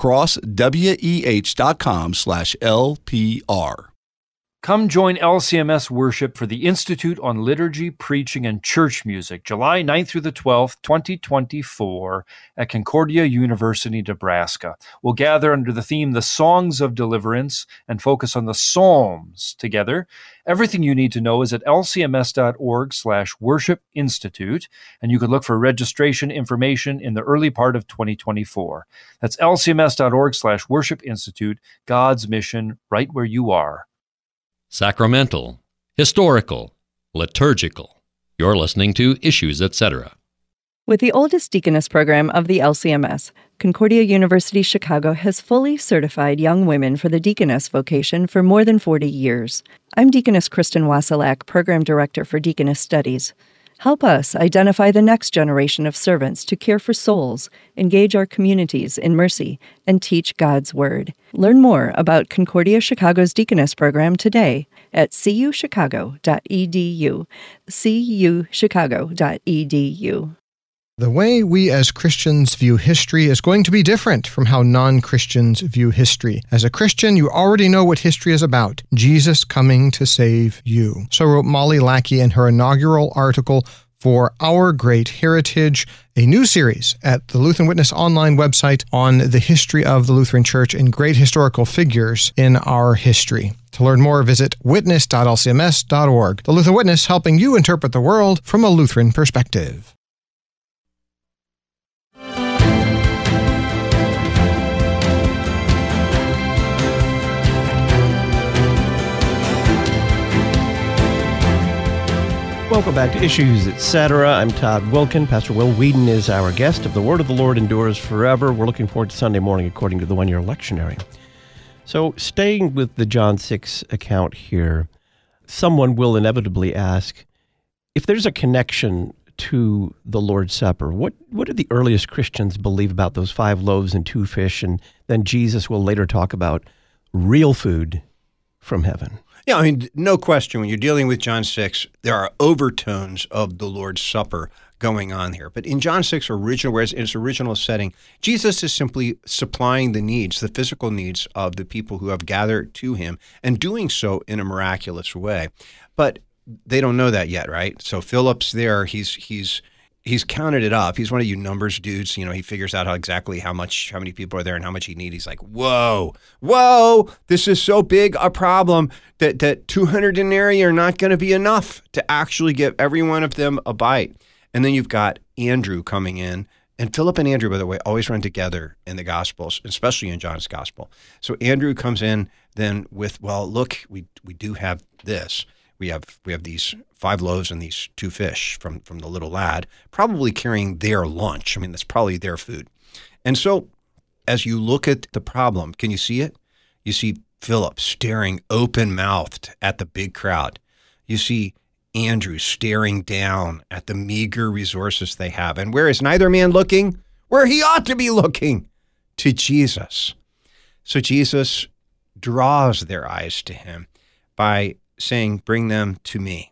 Speaker 11: crossweh.com/LPR.
Speaker 12: Come join LCMS worship for the Institute on Liturgy, Preaching, and Church Music, July 9th through the 12th, 2024, at Concordia University, Nebraska. We'll gather under the theme, The Songs of Deliverance, and focus on the Psalms together. Everything you need to know is at lcms.org/worship institute, and you can look for registration information in the early part of 2024. That's lcms.org/worship institute, God's mission right where you are.
Speaker 4: Sacramental, historical, liturgical. You're listening to Issues, Etc.
Speaker 13: With the oldest deaconess program of the LCMS, Concordia University Chicago has fully certified young women for the deaconess vocation for more than 40 years. I'm Deaconess Kristen Wasilak, Program Director for Deaconess Studies. Help us identify the next generation of servants to care for souls, engage our communities in mercy, and teach God's Word. Learn more about Concordia Chicago's Deaconess program today at cuchicago.edu, cuchicago.edu.
Speaker 14: The way we as Christians view history is going to be different from how non-Christians view history. As a Christian, you already know what history is about: Jesus coming to save you. So wrote Molly Lackey in her inaugural article for Our Great Heritage, a new series at the Lutheran Witness online website on the history of the Lutheran Church and great historical figures in our history. To learn more, visit witness.lcms.org. The Lutheran Witness, helping you interpret the world from a Lutheran perspective.
Speaker 2: Welcome back to Issues, Etc. I'm Todd Wilkin. Pastor Will Whedon is our guest of The Word of the Lord Endures Forever. We're looking forward to Sunday morning according to the one-year lectionary. So staying with the John 6 account here, someone will inevitably ask, if there's a connection to the Lord's Supper, what did the earliest Christians believe about those 5 loaves and 2 fish? And then Jesus will later talk about real food from heaven.
Speaker 1: Yeah, I mean, no question. When you're dealing with John 6, there are overtones of the Lord's Supper going on here. But in John 6, whereas in its original setting, Jesus is simply supplying the needs, the physical needs of the people who have gathered to him, and doing so in a miraculous way. But they don't know that yet, right? So Philip's there. He's counted it up. He's one of you numbers dudes. He figures out how many people are there and how much he needs. He's like, whoa, this is so big a problem that 200 denarii are not going to be enough to actually give every one of them a bite. And then you've got Andrew coming in. And Philip and Andrew, by the way, always run together in the Gospels, especially in John's Gospel. So Andrew comes in then with, well, look, we do have this. We have these 5 loaves and these 2 fish from the little lad, probably carrying their lunch. I mean, that's probably their food. And so as you look at the problem, can you see it? You see Philip staring open-mouthed at the big crowd. You see Andrew staring down at the meager resources they have. And where is neither man looking? Where he ought to be looking, to Jesus. So Jesus draws their eyes to him by saying, bring them to me.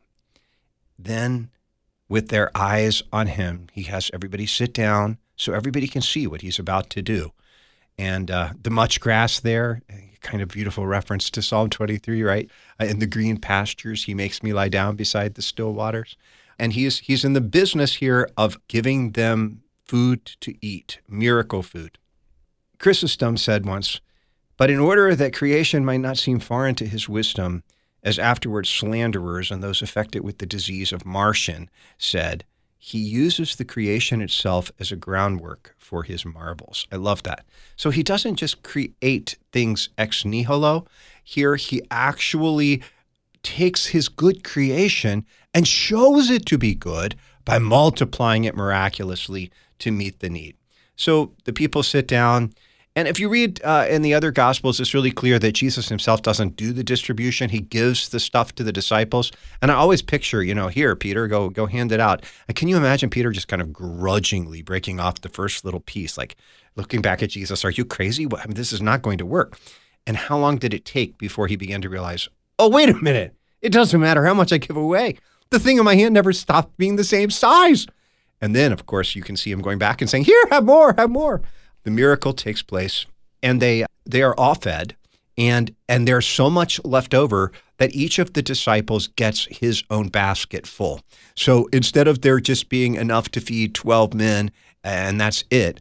Speaker 1: Then, with their eyes on him, he has everybody sit down so everybody can see what he's about to do. And the much grass there, kind of beautiful reference to Psalm 23, right? In the green pastures, he makes me lie down beside the still waters. And he's in the business here of giving them food to eat, miracle food. Chrysostom said once, but in order that creation might not seem foreign to his wisdom, as afterwards slanderers and those affected with the disease of Marcion said, he uses the creation itself as a groundwork for his marvels. I love that. So he doesn't just create things ex nihilo. Here he actually takes his good creation and shows it to be good by multiplying it miraculously to meet the need. So the people sit down. And if you read in the other Gospels, it's really clear that Jesus himself doesn't do the distribution. He gives the stuff to the disciples. And I always picture, here, Peter, go hand it out. And can you imagine Peter just kind of grudgingly breaking off the first little piece, like looking back at Jesus, are you crazy? I mean, this is not going to work. And how long did it take before he began to realize, oh, wait a minute. It doesn't matter how much I give away. The thing in my hand never stopped being the same size. And then, of course, you can see him going back and saying, here, have more, have more. The miracle takes place, and they are all fed, and there's so much left over that each of the disciples gets his own basket full. So instead of there just being enough to feed 12 men, and that's it,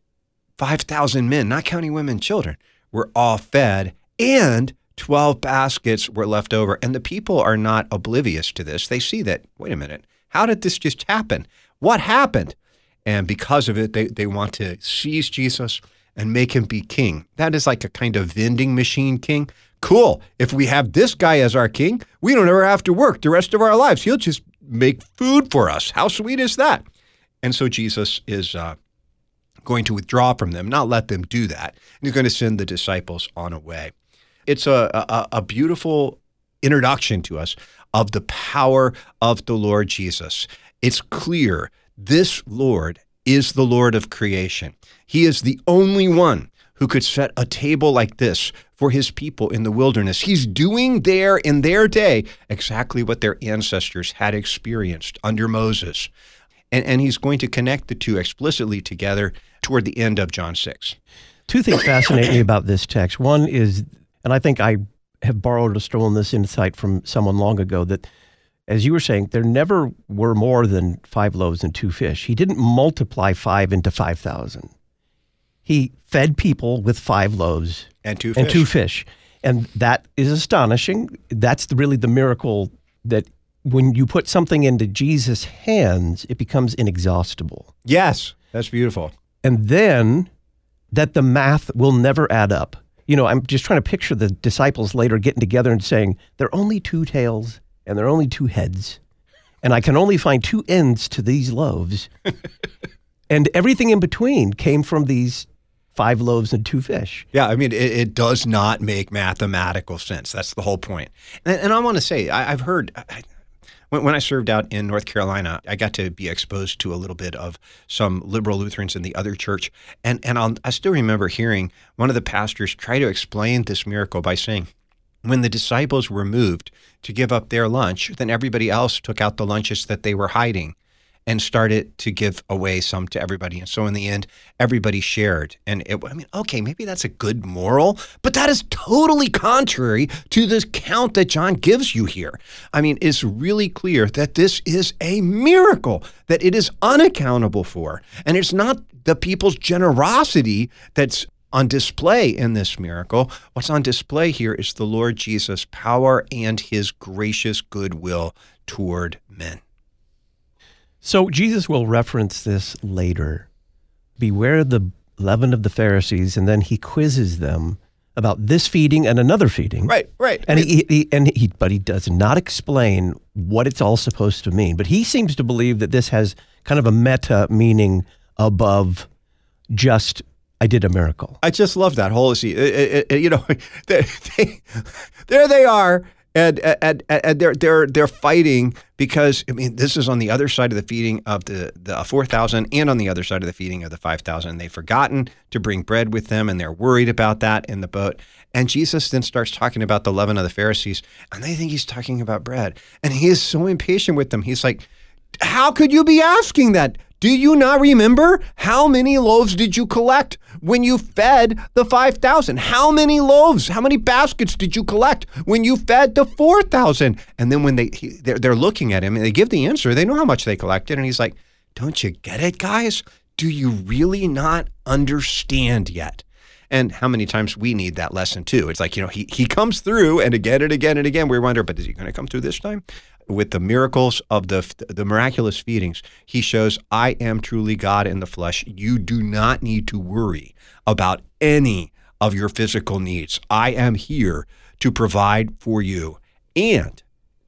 Speaker 1: 5,000 men, not counting women and children, were all fed, and 12 baskets were left over. And the people are not oblivious to this. They see that, wait a minute, how did this just happen? What happened? And because of it, they want to seize Jesus and make him be king. That is like a kind of vending machine king. Cool. If we have this guy as our king, we don't ever have to work the rest of our lives. He'll just make food for us. How sweet is that? And so Jesus is going to withdraw from them, not let them do that. And he's going to send the disciples on a way. It's a beautiful introduction to us of the power of the Lord Jesus. It's clear this Lord is the Lord of creation. He is the only one who could set a table like this for his people in the wilderness. He's doing there in their day exactly what their ancestors had experienced under Moses. And he's going to connect the two explicitly together toward the end of John 6.
Speaker 2: 2 things fascinate me about this text. One is, and I think I have borrowed or stolen this insight from someone long ago, that as you were saying, there never were more than 5 loaves and 2 fish. He didn't multiply 5 into 5,000. He fed people with 5 loaves
Speaker 1: and 2
Speaker 2: fish. And that is astonishing. That's really the miracle, that when you put something into Jesus' hands, it becomes inexhaustible.
Speaker 1: Yes, that's beautiful.
Speaker 2: And then that the math will never add up. I'm just trying to picture the disciples later getting together and saying, there are only 2 tails and there are only 2 heads, and I can only find 2 ends to these loaves. And everything in between came from these 5 loaves and 2 fish.
Speaker 1: Yeah, I mean, it does not make mathematical sense. That's the whole point. And I want to say, I've heard, When I served out in North Carolina, I got to be exposed to a little bit of some liberal Lutherans in the other church. And I still remember hearing one of the pastors try to explain this miracle by saying, when the disciples were moved to give up their lunch, then everybody else took out the lunches that they were hiding and started to give away some to everybody. And so in the end, everybody shared. And okay, maybe that's a good moral, but that is totally contrary to this count that John gives you here. I mean, it's really clear that this is a miracle, that it is unaccountable for. And it's not the people's generosity that's on display in this miracle. What's on display here is the Lord Jesus' power and his gracious goodwill toward men.
Speaker 2: So Jesus will reference this later. Beware the leaven of the Pharisees, and then he quizzes them about this feeding and another feeding.
Speaker 1: Right.
Speaker 2: And but he does not explain what it's all supposed to mean. But he seems to believe that this has kind of a meta meaning above just I did a miracle.
Speaker 1: I just love that whole there they are. And they're fighting because, this is on the other side of the feeding of the 4,000 and on the other side of the feeding of the 5,000. They've forgotten to bring bread with them, and they're worried about that in the boat. And Jesus then starts talking about the leaven of the Pharisees, and they think he's talking about bread. And he is so impatient with them. He's like, how could you be asking that? Do you not remember? How many loaves did you collect when you fed the 5,000? How many loaves, how many baskets did you collect when you fed the 4,000? And then when they're looking at him and they give the answer, they know how much they collected. And he's like, don't you get it, guys? Do you really not understand yet? And how many times we need that lesson too. It's like, he comes through and again and again and again, we wonder, but is he going to come through this time? With the miracles of the miraculous feedings, he shows, I am truly God in the flesh. You do not need to worry about any of your physical needs. I am here to provide for you. And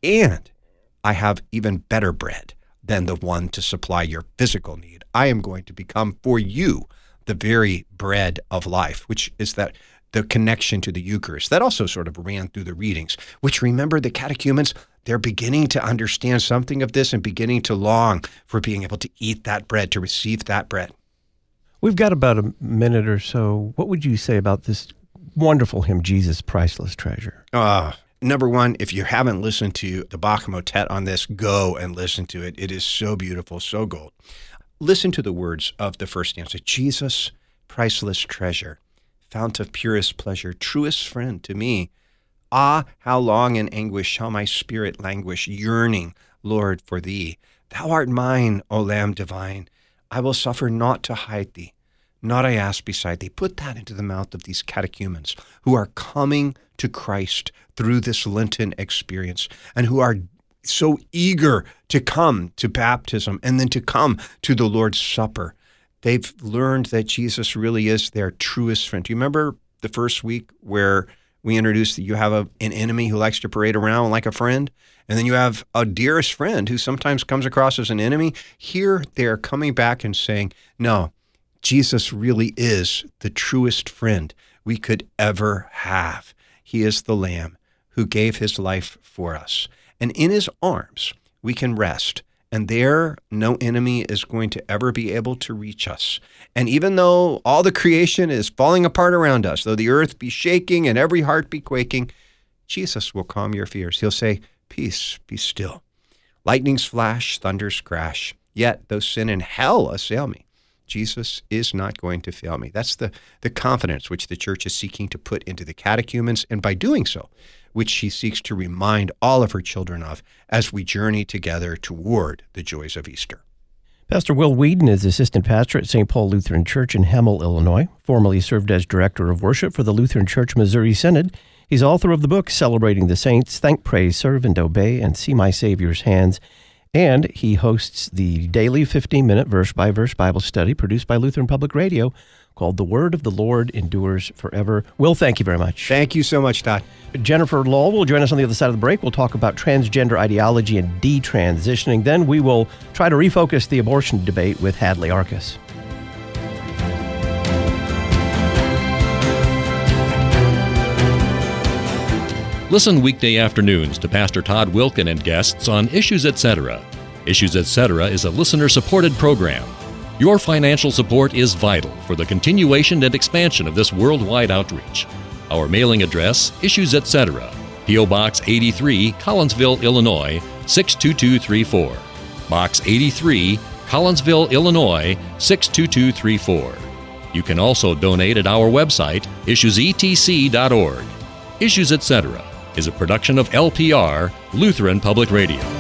Speaker 1: I have even better bread than the one to supply your physical need. I am going to become for you the very bread of life, which is that the connection to the Eucharist. That also sort of ran through the readings, which, remember, the catechumens, they're beginning to understand something of this and beginning to long for being able to eat that bread, to receive that bread.
Speaker 2: We've got about a minute or so. What would you say about this wonderful hymn, Jesus, Priceless Treasure?
Speaker 1: Number one, if you haven't listened to the Bach motet on this, go and listen to it. It is so beautiful, so gold. Listen to the words of the first stanza. Jesus, priceless treasure, fount of purest pleasure, truest friend to me. Ah, how long in anguish shall my spirit languish, yearning, Lord, for thee. Thou art mine, O Lamb divine. I will suffer naught to hide thee. Naught I ask beside thee. Put that into the mouth of these catechumens who are coming to Christ through this Lenten experience and who are so eager to come to baptism and then to come to the Lord's Supper. They've learned that Jesus really is their truest friend. Do you remember the first week where we introduced that you have an enemy who likes to parade around like a friend, and then you have a dearest friend who sometimes comes across as an enemy? Here they're coming back and saying, no, Jesus really is the truest friend we could ever have. He is the Lamb who gave his life for us. And in his arms we can rest. And there, no enemy is going to ever be able to reach us. And even though all the creation is falling apart around us, though the earth be shaking and every heart be quaking, Jesus will calm your fears. He'll say, peace, be still. Lightnings flash, thunders crash. Yet, though sin and hell assail me, Jesus is not going to fail me. That's the confidence which the church is seeking to put into the catechumens, and by doing so, which she seeks to remind all of her children of as we journey together toward the joys of Easter.
Speaker 2: Pastor Will Whedon is assistant pastor at St. Paul Lutheran Church in Hemel, Illinois, formerly served as director of worship for the Lutheran Church Missouri Synod. He's author of the book Celebrating the Saints, Thank, Praise, Serve, and Obey, and See My Savior's Hands. And he hosts the daily 15-minute verse-by-verse Bible study produced by Lutheran Public Radio called The Word of the Lord Endures Forever. Will, thank you very much.
Speaker 1: Thank you so much, Todd.
Speaker 2: Jennifer Law will join us on the other side of the break. We'll talk about transgender ideology and detransitioning. Then we will try to refocus the abortion debate with Hadley Arcus.
Speaker 4: Listen weekday afternoons to Pastor Todd Wilkin and guests on Issues Etc. Issues Etc. is a listener-supported program. Your financial support is vital for the continuation and expansion of this worldwide outreach. Our mailing address, Issues Etc., P.O. Box 83, Collinsville, Illinois, 62234. Box 83, Collinsville, Illinois, 62234. You can also donate at our website, issuesetc.org. Issues Etc. is a production of LPR, Lutheran Public Radio.